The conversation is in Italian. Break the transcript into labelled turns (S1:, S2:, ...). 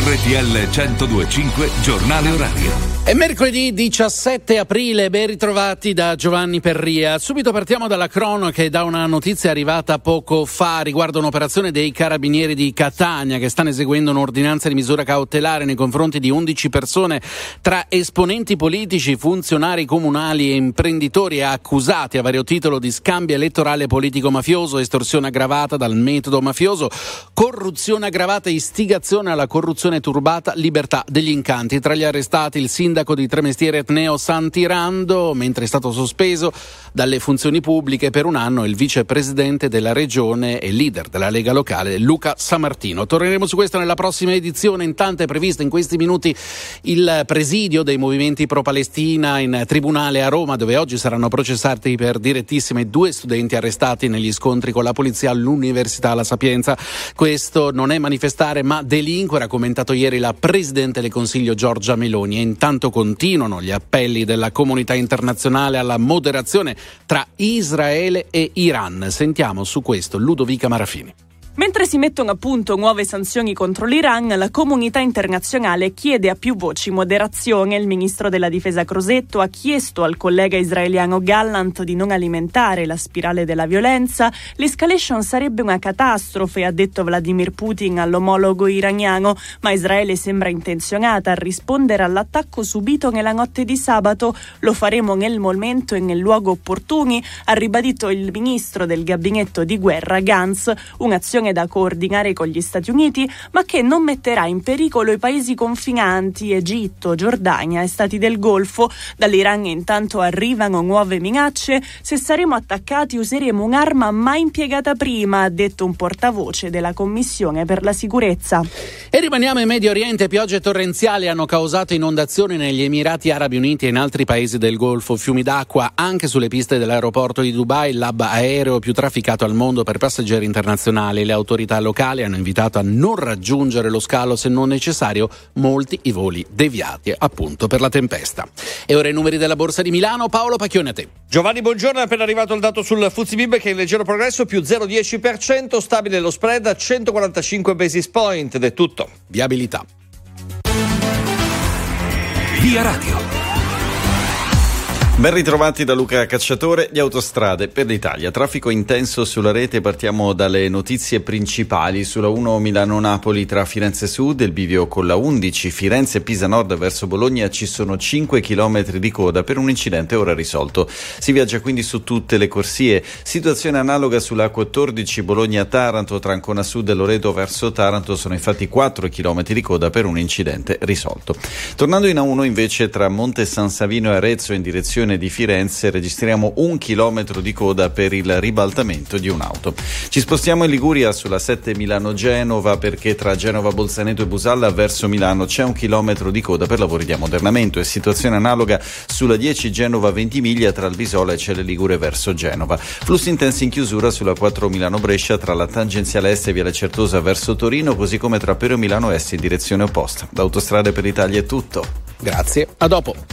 S1: RTL 102.5 Giornale Orario.
S2: È mercoledì 17 aprile, ben ritrovati da Giovanni Perria. Subito partiamo dalla cronaca e da una notizia arrivata poco fa riguardo un'operazione dei carabinieri di Catania che stanno eseguendo un'ordinanza di misura cautelare nei confronti di 11 persone tra esponenti politici, funzionari comunali e imprenditori accusati a vario titolo di scambio elettorale politico-mafioso, estorsione aggravata dal metodo mafioso, corruzione aggravata e istigazione alla corruzione turbata, libertà degli incanti. Tra gli arrestati il sindaco di Tremestieri Etneo Santirando, mentre è stato sospeso dalle funzioni pubbliche per un anno il vicepresidente della regione e leader della Lega locale Luca Sammartino. Torneremo su questo nella prossima edizione. Intanto è previsto in questi minuti il presidio dei movimenti pro-Palestina in tribunale a Roma, dove oggi saranno processati per direttissime 2 studenti arrestati negli scontri con la polizia all'Università La Sapienza. Questo non è manifestare ma delinquere, ha commentato ieri la Presidente del Consiglio Giorgia Meloni. E intanto continuano gli appelli della comunità internazionale alla moderazione tra Israele e Iran. Sentiamo su questo Ludovica Marafini.
S3: Mentre si mettono a punto nuove sanzioni contro l'Iran, la comunità internazionale chiede a più voci moderazione. Il ministro della difesa Crosetto ha chiesto al collega israeliano Gallant di non alimentare la spirale della violenza. L'escalation sarebbe una catastrofe, ha detto Vladimir Putin all'omologo iraniano, ma Israele sembra intenzionata a rispondere all'attacco subito nella notte di sabato. Lo faremo nel momento e nel luogo opportuni, ha ribadito il ministro del gabinetto di guerra Gantz, un'azione da coordinare con gli Stati Uniti, ma che non metterà in pericolo i paesi confinanti, Egitto, Giordania e Stati del Golfo. Dall'Iran intanto arrivano nuove minacce. Se saremo attaccati useremo un'arma mai impiegata prima, ha detto un portavoce della Commissione per la sicurezza.
S2: E rimaniamo in Medio Oriente. Piogge torrenziali hanno causato inondazioni negli Emirati Arabi Uniti e in altri paesi del Golfo. Fiumi d'acqua anche sulle piste dell'aeroporto di Dubai, l'hub aereo più trafficato al mondo per passeggeri internazionali. Le autorità locali hanno invitato a non raggiungere lo scalo se non necessario, molti i voli deviati appunto per la tempesta. E ora i numeri della Borsa di Milano. Paolo Pacchioni, a te.
S4: Giovanni, buongiorno. È appena arrivato il dato sul FTSE MIB che è in leggero progresso, più 0,10%, stabile lo spread a 145 basis point ed è tutto.
S2: Viabilità.
S1: Via Radio.
S5: Ben ritrovati da Luca Cacciatore. Le autostrade per l'Italia, traffico intenso sulla rete. Partiamo dalle notizie principali. Sulla 1 Milano-Napoli tra Firenze Sud e il bivio con la 11 Firenze-Pisa Nord verso Bologna ci sono 5 chilometri di coda per un incidente ora risolto. Si viaggia quindi su tutte le corsie. Situazione analoga sulla 14 Bologna-Taranto tra Ancona Sud e Loreto verso Taranto, sono infatti 4 chilometri di coda per un incidente risolto. Tornando in A1 invece tra Monte San Savino e Arezzo in direzione di Firenze registriamo 1 chilometro di coda per il ribaltamento di un'auto. Ci spostiamo in Liguria sulla 7 Milano-Genova perché tra Genova Bolzaneto e Busalla verso Milano c'è 1 chilometro di coda per lavori di ammodernamento, e situazione analoga sulla 10 Genova-Ventimiglia tra Albisola e Celle Ligure verso Genova. Flussi intensi in chiusura sulla 4 Milano-Brescia tra la tangenziale est e Viale Certosa verso Torino, così come tra Pero Milano Est in direzione opposta. Da Autostrade per l'Italia è tutto.
S2: Grazie, a dopo.